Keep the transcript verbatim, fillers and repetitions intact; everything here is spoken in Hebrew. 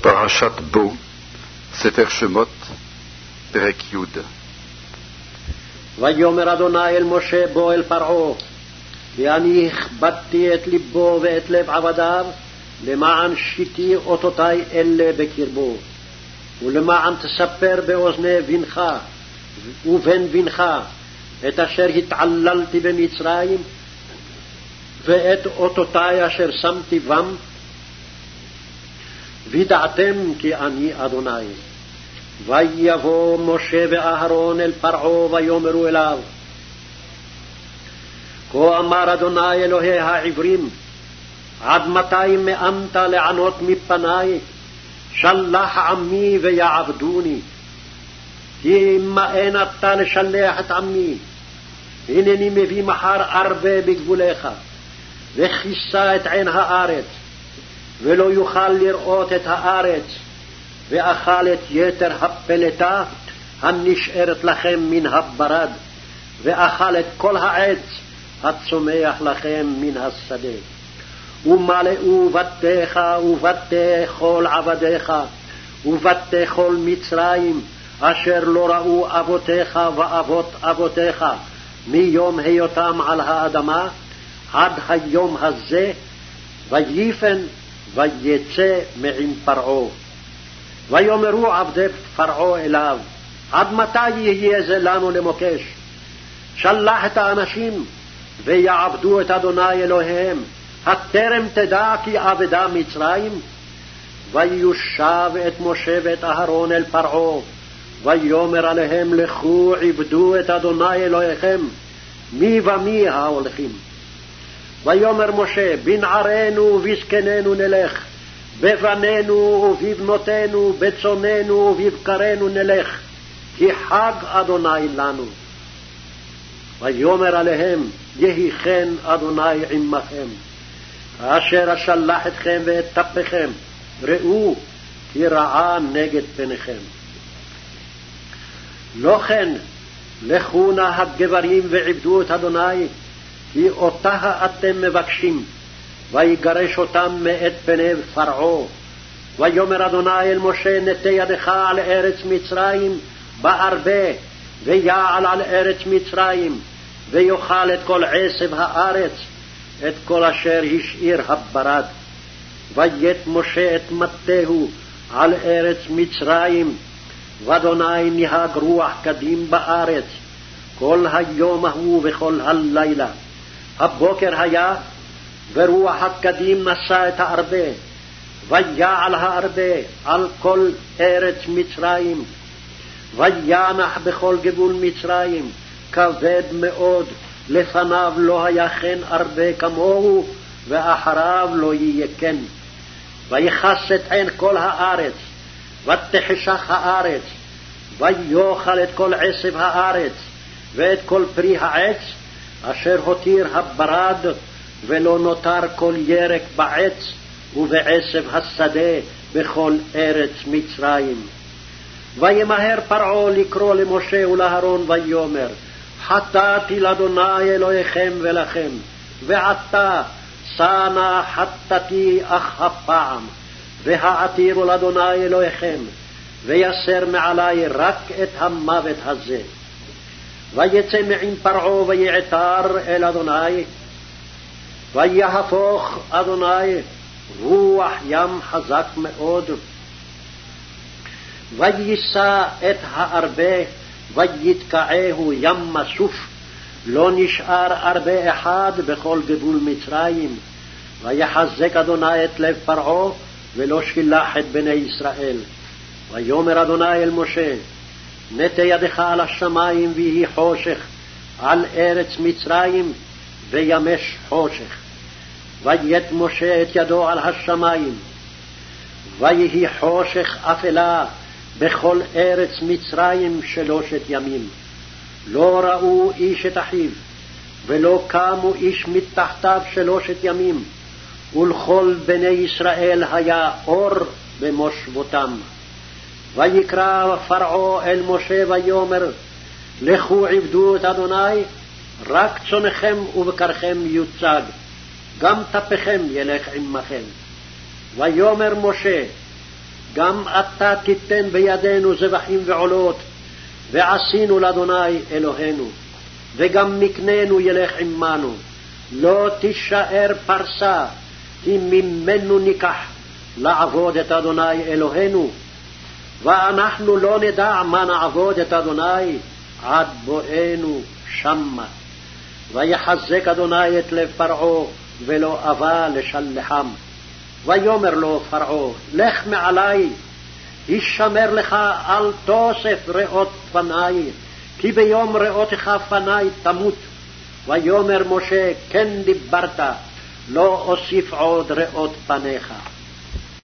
פרשת בו, ספר שמות, פרק י'. ויאמר אדוני אל משה בוא אל פרעה, כי אני הכבדתי את ליבו ואת לב עבדיו, למען שיתי אותותי אלה בקרבו, ולמען תספר באוזני בנך ובן בנך את אשר התעללתי במצרים, ואת אותותי אשר שמתי בם, וידעתם כי אני אדוני. ויבוא משה ואהרון אל פרעה ויאמרו אליו, כה אמר אדוני אלוהי העברים, עד מתי מאנת לענות מפני? שלח עמי ויעבדוני. כי מאן אתה לשלח את עמי? הנני מביא מחר הרבה בגבולך, וכיסה את עין הארץ, ולא יוכל לראות את הארץ, ואכל את יתר הפלטה הנשארת לכם מן הברד, ואכל את כל העץ הצומח לכם מן השדה. ומלאו בתיך ובתי כל עבדיך ובתי כל מצרים, אשר לא ראו אבותיך ואבות אבותיך מיום היותם על האדמה עד היום הזה, ויפן ויצא מעם פרעה. ויאמרו עבדי פרעה אליו, עד מתי יהיה זה לנו למוקש? שלח את האנשים ויעבדו את אדוני אלוהיהם, הטרם תדע כי אבדה מצרים? ויושב את משה ואת אהרון אל פרעה, ויאמר עליהם, לכו עבדו את אדוני אלוהיכם, מי ומי ההולכים. ויאמר משה, בנערינו ובזקנינו נלך, בבנינו ובבנותינו, בצוננו ובבקרנו נלך, כי חג אדוני לנו. ויאמר עליהם, יהי כן אדוני עמכם, אשר אשלח אתכם ואטפכם, ראו כי רעה נגד פניכם. לא כן, לכו נא הגברים ועבדו את אדוני, כי אותה אתם מבקשים. ויגרש אותם מאת פני פרעה. ויאמר אדוני אל משה, נטה ידך על ארץ מצרים בארבה, ויעל על ארץ מצרים, ויאכל את כל עשב הארץ, את כל אשר השאיר הברד. ויית משה את מטהו על ארץ מצרים, ואדוני נהג רוח קדים בארץ כל היום ההוא וכל הלילה. הבוקר היה, ורוח הקדים נשא את הארבה, ויעל הארבה על כל ארץ מצרים, וינח בכל גבול מצרים, כבד מאוד, לפניו לא היה כן ארבה כמוהו, ואחריו לא יהיה כן. ויחס את עין כל הארץ, ותחשך הארץ, ויאכל את כל עשב הארץ, ואת כל פרי העץ, אשר הותיר הברד, ולא נותר כל ירק בעץ ובעשב השדה בכל ארץ מצרים. וימהר פרעה לקרוא למשה ולאהרון ויאמר, חטאתי לאדוני אלוהיכם ולכם, ועתה שנא חטאתי אך הפעם, והעתירו לאדוני אלוהיכם, ויסר מעלי רק את המוות הזה. ויצא מעם פרעה ויעתר אל אדוני, ויהפוך אדוני רוח ים חזק מאוד, ויישא את הארבה, ויתקעהו ים מסוף, לא נשאר ארבה אחד בכל גבול מצרים. ויחזק אדוני את לב פרעה, ולא שילח את בני ישראל. ויאמר אדוני אל משה, נטה ידך על השמים ויהי חושך על ארץ מצרים, וימש חושך. ויית משה את ידו על השמים, ויהי חושך אפלה בכל ארץ מצרים שלושת ימים. לא ראו איש את אחיו, ולא קמו איש מתחתיו שלושת ימים, ולכל בני ישראל היה אור במושבותם. ויקרא פרעה אל משה ויאמר, לכו עבדו את אדוני, רק צונכם ובקרכם יוצג, גם טפכם ילך עמכם. ויאמר משה, גם אתה תיתן בידינו זבחים ועולות, ועשינו לאדוני אלוהינו, וגם מקננו ילך עמנו, לא תישאר פרסה, כי ממנו ניקח לעבוד את אדוני אלוהינו, ואנחנו לא נדע מה נעבוד את אדוני עד בואנו שמה. ויחזק אדוני את לב פרעה, ולא אבה לשלחם. ויאמר לו פרעה, לך מעלי, הישמר לך אל תוסף ראות פני, כי ביום ראותך פני תמות. ויאמר משה, כן דיברת, לא אוסיף עוד ראות פניך.